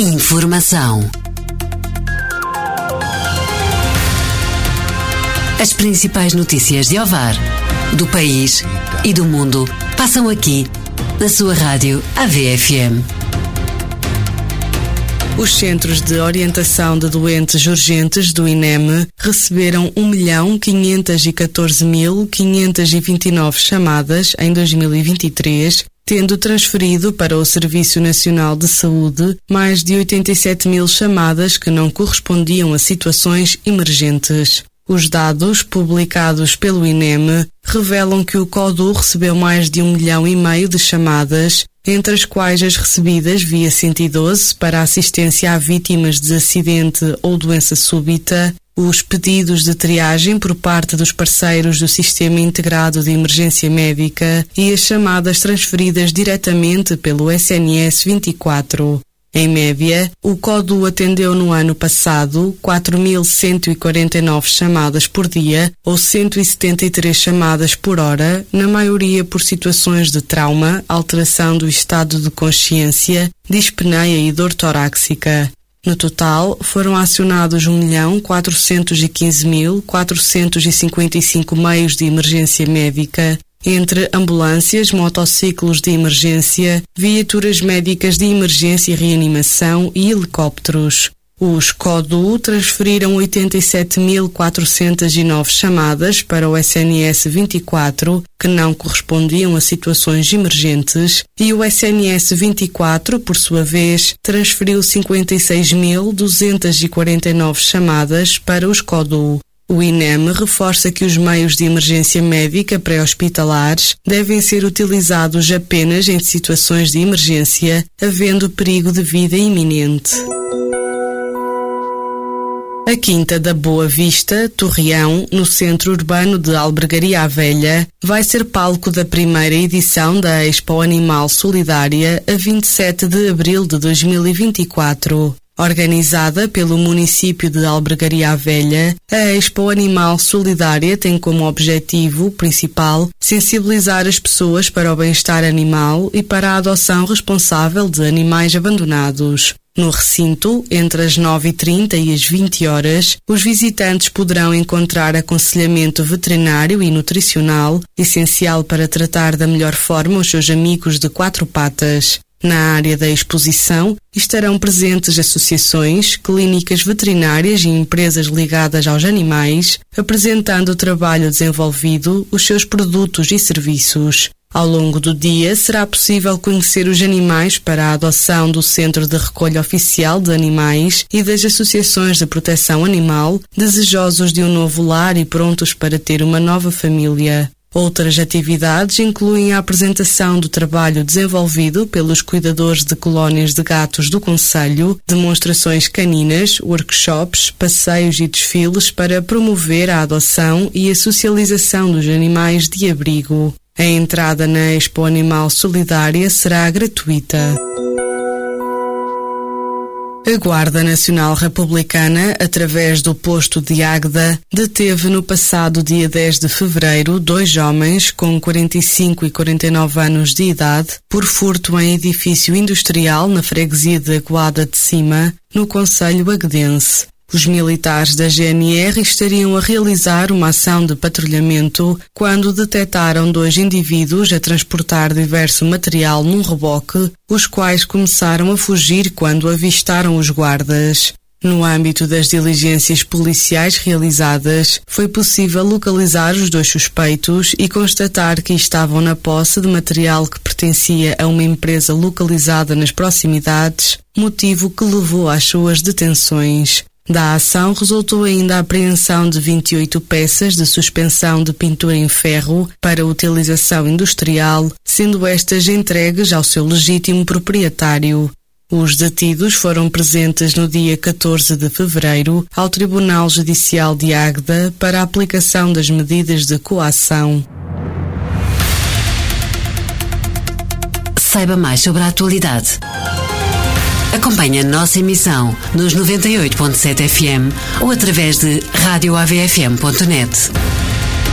Informação. As principais notícias de Ovar, do país e do mundo passam aqui, na sua rádio AVFM. Os Centros de Orientação de Doentes Urgentes do INEM receberam 1.514.529 chamadas em 2023, tendo transferido para o Serviço Nacional de Saúde mais de 87.000 chamadas que não correspondiam a situações emergentes. Os dados publicados pelo INEM revelam que o CODU recebeu mais de 1,5 milhão de chamadas, entre as quais as recebidas via 112 para assistência a vítimas de acidente ou doença súbita, os pedidos de triagem por parte dos parceiros do Sistema Integrado de Emergência Médica e as chamadas transferidas diretamente pelo SNS 24. Em média, o CODU atendeu no ano passado 4.149 chamadas por dia ou 173 chamadas por hora, na maioria por situações de trauma, alteração do estado de consciência, dispneia e dor torácica. No total, foram acionados 1.415.455 meios de emergência médica, entre ambulâncias, motociclos de emergência, viaturas médicas de emergência e reanimação e helicópteros. Os CODU transferiram 87.409 chamadas para o SNS 24, que não correspondiam a situações emergentes, e o SNS 24, por sua vez, transferiu 56.249 chamadas para os CODU. O INEM reforça que os meios de emergência médica pré-hospitalares devem ser utilizados apenas em situações de emergência, havendo perigo de vida iminente. A Quinta da Boa Vista, Torreão, no centro urbano de Albergaria à Velha, vai ser palco da primeira edição da Expo Animal Solidária a 27 de abril de 2024. Organizada pelo município de Albergaria à Velha, a Expo Animal Solidária tem como objetivo principal sensibilizar as pessoas para o bem-estar animal e para a adoção responsável de animais abandonados. No recinto, entre as 9h30 e as 20 horas, os visitantes poderão encontrar aconselhamento veterinário e nutricional, essencial para tratar da melhor forma os seus amigos de quatro patas. Na área da exposição estarão presentes associações, clínicas veterinárias e empresas ligadas aos animais, apresentando o trabalho desenvolvido, os seus produtos e serviços. Ao longo do dia será possível conhecer os animais para a adoção do Centro de Recolha Oficial de Animais e das associações de proteção animal, desejosos de um novo lar e prontos para ter uma nova família. Outras atividades incluem a apresentação do trabalho desenvolvido pelos cuidadores de colónias de gatos do concelho, demonstrações caninas, workshops, passeios e desfiles para promover a adoção e a socialização dos animais de abrigo. A entrada na Expo Animal Solidária será gratuita. A Guarda Nacional Republicana, através do posto de Águeda, deteve no passado dia 10 de fevereiro 2 homens com 45 e 49 anos de idade por furto em edifício industrial na freguesia de Aguada de Cima, no concelho aguedense. Os militares da GNR estariam a realizar uma ação de patrulhamento quando detetaram 2 indivíduos a transportar diverso material num reboque, os quais começaram a fugir quando avistaram os guardas. No âmbito das diligências policiais realizadas, foi possível localizar os 2 suspeitos e constatar que estavam na posse de material que pertencia a uma empresa localizada nas proximidades, motivo que levou às suas detenções. Da ação resultou ainda a apreensão de 28 peças de suspensão de pintura em ferro para utilização industrial, sendo estas entregues ao seu legítimo proprietário. Os detidos foram presentes no dia 14 de fevereiro ao Tribunal Judicial de Águeda para a aplicação das medidas de coação. Saiba mais sobre a atualidade. Acompanhe a nossa emissão nos 98.7 FM ou através de radioavfm.net.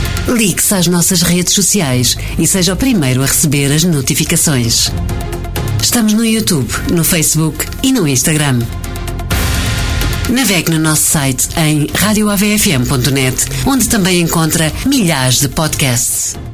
Ligue-se às nossas redes sociais e seja o primeiro a receber as notificações. Estamos no YouTube, no Facebook e no Instagram. Navegue no nosso site em radioavfm.net, onde também encontra milhares de podcasts.